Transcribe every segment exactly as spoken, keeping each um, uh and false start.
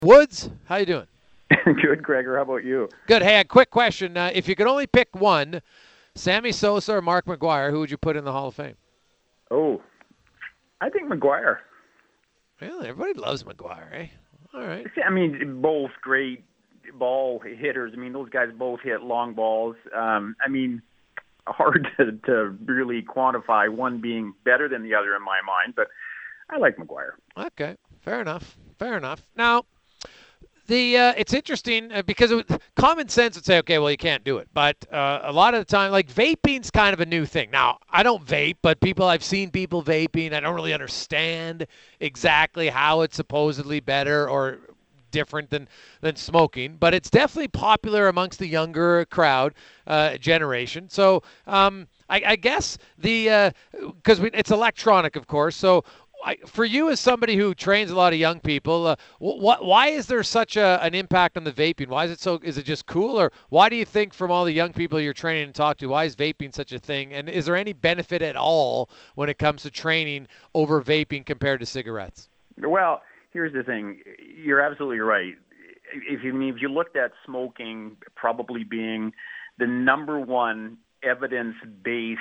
Woods, how you doing? Good, Gregor. How about you? Good. Hey, a quick question. Uh, if you could only pick one, Sammy Sosa or Mark McGwire, who would you put in the Hall of Fame? Oh, I think McGuire. Really? Everybody loves McGwire, eh? All right. I mean, both great ball hitters. I mean, those guys both hit long balls. Um, I mean, hard to, to really quantify one being better than the other in my mind, but I like McGuire. Okay. Fair enough. Fair enough. Now, the uh, it's interesting uh, because it, common sense would say, okay, well, you can't do it. But uh, a lot of the time, like vaping's kind of a new thing. Now, I don't vape, but people I've seen people vaping. I don't really understand exactly how it's supposedly better or different than than smoking, but it's definitely popular amongst the younger crowd uh, generation. So um, I, I guess the because uh, it's electronic, of course. So I, for you as somebody who trains a lot of young people, uh, what, why is there such a, an impact on the vaping? Why is it so? Is it just cool, or why do you think from all the young people you're training and talk to, why is vaping such a thing? And is there any benefit at all when it comes to training over vaping compared to cigarettes? Well, here's the thing. You're absolutely right. If you if you looked at smoking probably being the number one evidence-based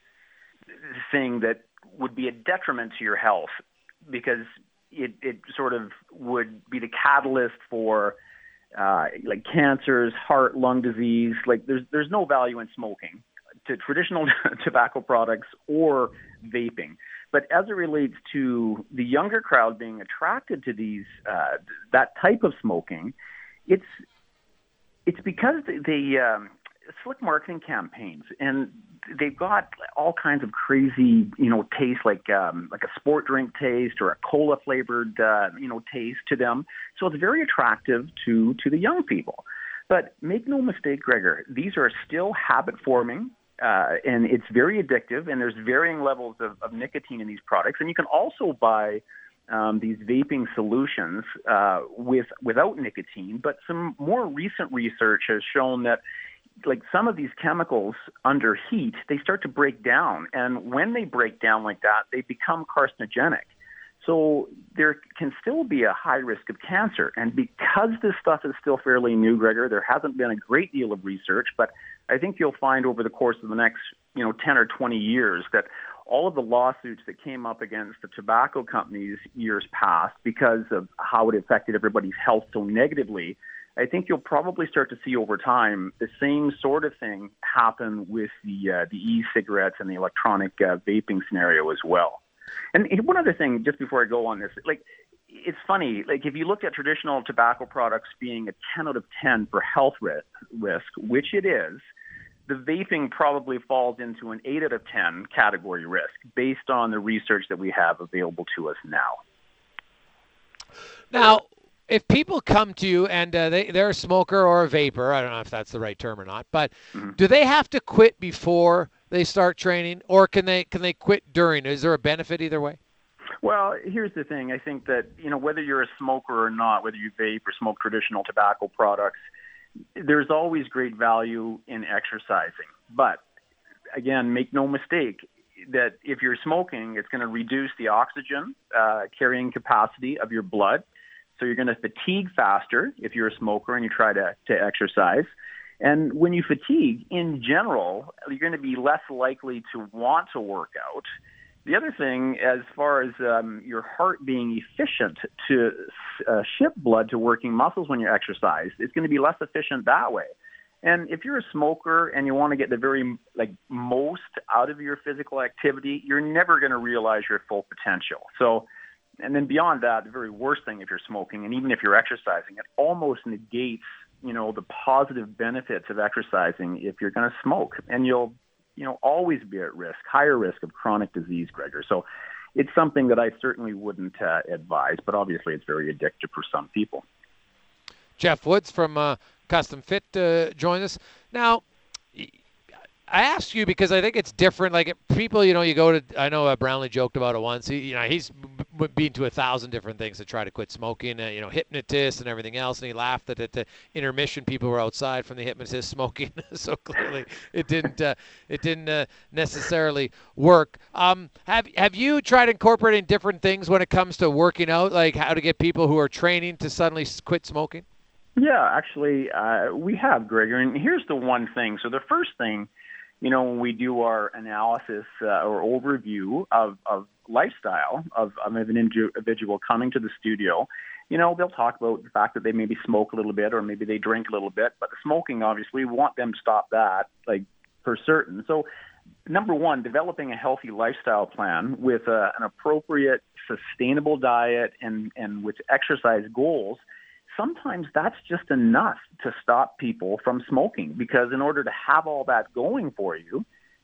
thing that would be a detriment to your health because it, it sort of would be the catalyst for uh, like cancers, heart, lung disease. Like there's there's no value in smoking to traditional tobacco products or vaping. But as it relates to the younger crowd being attracted to these uh, that type of smoking, it's it's because the, the um, slick marketing campaigns, and they've got all kinds of crazy, you know, taste like um, like a sport drink taste or a cola flavored, uh, you know, taste to them. So it's very attractive to to the young people. But make no mistake, Gregor, these are still habit forming. Uh, and it's very addictive, and there's varying levels of, of nicotine in these products. And you can also buy um, these vaping solutions uh, with without nicotine. But some more recent research has shown that, like some of these chemicals under heat, they start to break down, and when they break down like that, they become carcinogenic. So there can still be a high risk of cancer. And because this stuff is still fairly new, Gregor, there hasn't been a great deal of research, but I think you'll find over the course of the next, you know, ten or twenty years that all of the lawsuits that came up against the tobacco companies years past because of how it affected everybody's health so negatively, I think you'll probably start to see over time the same sort of thing happen with the uh, the e-cigarettes and the electronic uh, vaping scenario as well. And one other thing, just before I go on this, like, it's funny, like if you look at traditional tobacco products being a ten out of ten for health risk, which it is, the vaping probably falls into an eight out of ten category risk based on the research that we have available to us now. Now, if people come to you and uh, they, they're a smoker or a vapor, I don't know if that's the right term or not, but mm-hmm. do they have to quit before they start training, or can they can they quit during? Is there a benefit either way? Well, here's the thing. I think that, you know, whether you're a smoker or not, whether you vape or smoke traditional tobacco products, there's always great value in exercising. But again, make no mistake that if you're smoking, it's going to reduce the oxygen uh, carrying capacity of your blood. So you're going to fatigue faster if you're a smoker and you try to, to exercise. And when you fatigue, in general, you're going to be less likely to want to work out. The other thing, as far as um, your heart being efficient to uh, ship blood to working muscles when you exercise, it's going to be less efficient that way. And if you're a smoker and you want to get the very like most out of your physical activity, you're never going to realize your full potential. So, and then beyond that, the very worst thing if you're smoking, and even if you're exercising, it almost negates, you know, the positive benefits of exercising if you're going to smoke. And you'll, you know, always be at risk, higher risk of chronic disease, Gregor. So it's something that I certainly wouldn't uh, advise, but obviously it's very addictive for some people. Jeff Woods from uh, Custom Fit uh, joins us. Now, I asked you because I think it's different. Like people, you know, you go to, I know uh, Brownlee joked about it once. He, you know, he's w- been to a thousand different things to try to quit smoking, uh, you know, hypnotists and everything else. And he laughed that at the intermission people were outside from the hypnotist smoking. So clearly it didn't uh, it didn't uh, necessarily work. Um, have have you tried incorporating different things when it comes to working out, like how to get people who are training to suddenly s- quit smoking? Yeah, actually, uh, we have, Gregor. And here's the one thing. So the first thing, you know, when we do our analysis uh, or overview of, of lifestyle of, of an individual coming to the studio, you know, they'll talk about the fact that they maybe smoke a little bit or maybe they drink a little bit. But the smoking, obviously, we want them to stop that, like, for certain. So number one, developing a healthy lifestyle plan with a, an appropriate, sustainable diet and, and with exercise goals, sometimes that's just enough to stop people from smoking, because in order to have all that going for you,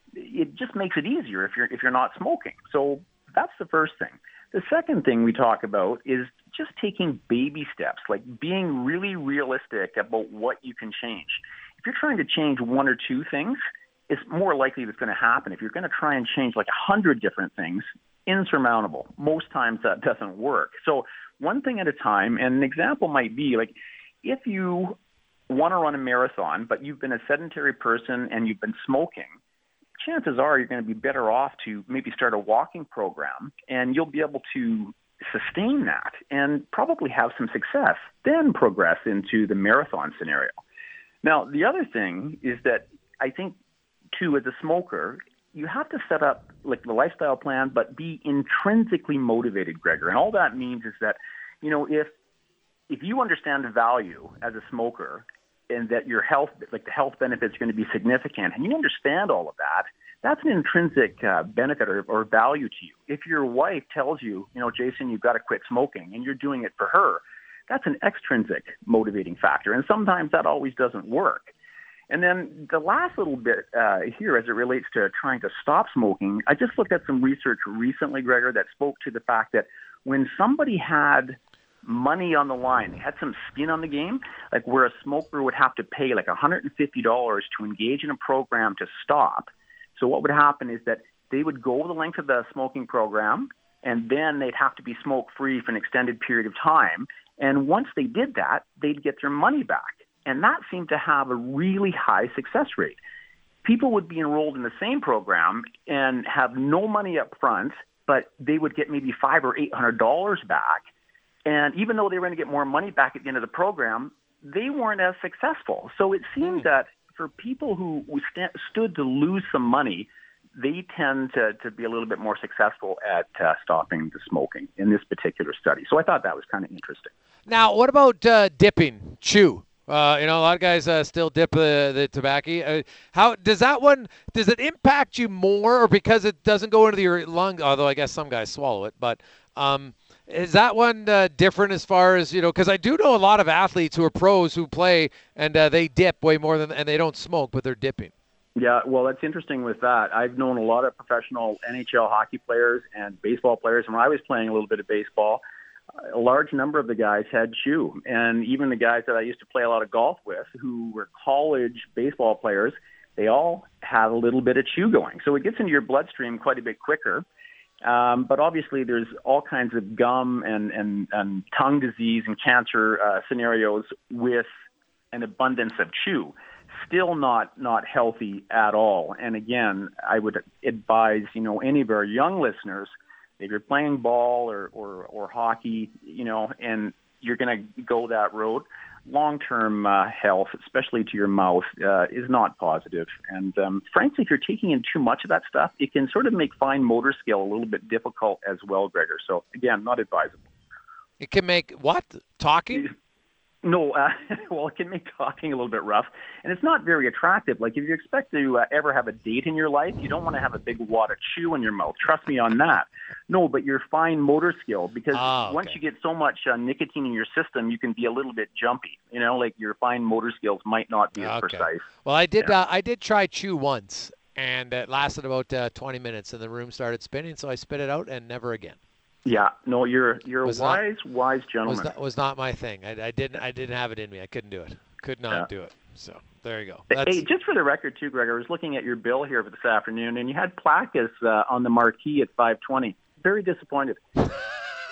it just makes it easier if you're if you're not smoking. So that's the first thing. The second thing we talk about is just taking baby steps, like being really realistic about what you can change. If you're trying to change one or two things, it's more likely that's going to happen. If you're going to try and change like a hundred different things, insurmountable. Most times that doesn't work. So one thing at a time. And an example might be like if you want to run a marathon, but you've been a sedentary person and you've been smoking, chances are you're going to be better off to maybe start a walking program, and you'll be able to sustain that and probably have some success, then progress into the marathon scenario. Now, the other thing is that I think, too, as a smoker, you have to set up like the lifestyle plan, but be intrinsically motivated, Gregor. And all that means is that, you know, if if you understand the value as a smoker and that your health, like the health benefits are going to be significant, and you understand all of that, that's an intrinsic uh, benefit or, or value to you. If your wife tells you, you know, Jason, you've got to quit smoking, and you're doing it for her, that's an extrinsic motivating factor. And sometimes that always doesn't work. And then the last little bit uh, here as it relates to trying to stop smoking, I just looked at some research recently, Gregor, that spoke to the fact that when somebody had money on the line, they had some skin on the game, like where a smoker would have to pay like one hundred fifty dollars to engage in a program to stop. So what would happen is that they would go the length of the smoking program, and then they'd have to be smoke-free for an extended period of time. And once they did that, they'd get their money back. And that seemed to have a really high success rate. People would be enrolled in the same program and have no money up front, but they would get maybe five or eight hundred dollars back. And even though they were going to get more money back at the end of the program, they weren't as successful. So it seemed mm. that for people who st- stood to lose some money, they tend to, to be a little bit more successful at uh, stopping the smoking in this particular study. So I thought that was kind of interesting. Now, what about uh, dipping, chew? Uh, you know, a lot of guys uh, still dip the, the tobacco. Uh, how does that one, does it impact you more, or because it doesn't go into your lungs, although I guess some guys swallow it, but um, is that one uh, different as far as, you know, because I do know a lot of athletes who are pros who play and uh, they dip way more than, and they don't smoke, but they're dipping. Yeah, well, that's interesting with that. I've known a lot of professional N H L hockey players and baseball players, and when I was playing a little bit of baseball, a large number of the guys had chew. And even the guys that I used to play a lot of golf with who were college baseball players, they all had a little bit of chew going. So it gets into your bloodstream quite a bit quicker. Um, but obviously there's all kinds of gum and, and, and tongue disease and cancer uh, scenarios with an abundance of chew. Still not, not healthy at all. And again, I would advise, you know, any of our young listeners, if you're playing ball or, or, or hockey, you know, and you're going to go that road, long-term uh, health, especially to your mouth, uh, is not positive. And um, frankly, if you're taking in too much of that stuff, it can sort of make fine motor skill a little bit difficult as well, Gregor. So again, not advisable. It can make what? Talking? No, uh, well, it can make talking a little bit rough, and it's not very attractive. Like, if you expect to uh, ever have a date in your life, you don't want to have a big wad of chew in your mouth. Trust me on that. No, but your fine motor skill, because oh, okay. once you get so much uh, nicotine in your system, you can be a little bit jumpy. You know, like your fine motor skills might not be as okay. precise. Well, I did. Yeah. Uh, I did try chew once, and it lasted about uh, twenty minutes, and the room started spinning, so I spit it out, and never again. Yeah, no, you're you're was a wise, not, wise gentleman. Was not, was not my thing. I, I didn't I didn't have it in me. I couldn't do it. Could not yeah. do it. So there you go. That's... Hey, just for the record too, Greg, I was looking at your bill here for this afternoon, and you had Placas uh, on the marquee at five twenty. Very disappointed.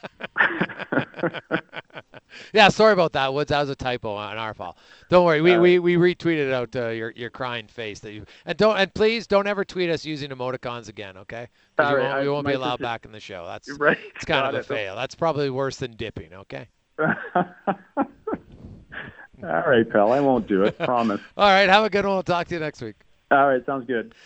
Yeah, sorry about that, Woods. That was a typo on our fault. Don't worry. We, we, we retweeted out uh, your your crying face that you and don't and please don't ever tweet us using emoticons again, okay? Because we Sorry, won't we I- won't be my allowed sister- back in the show. That's Right. it's kind Got of a it. fail. That's probably worse than dipping, okay? All right, pal. I won't do it. Promise. All right. Have a good one. We'll talk to you next week. All right. Sounds good.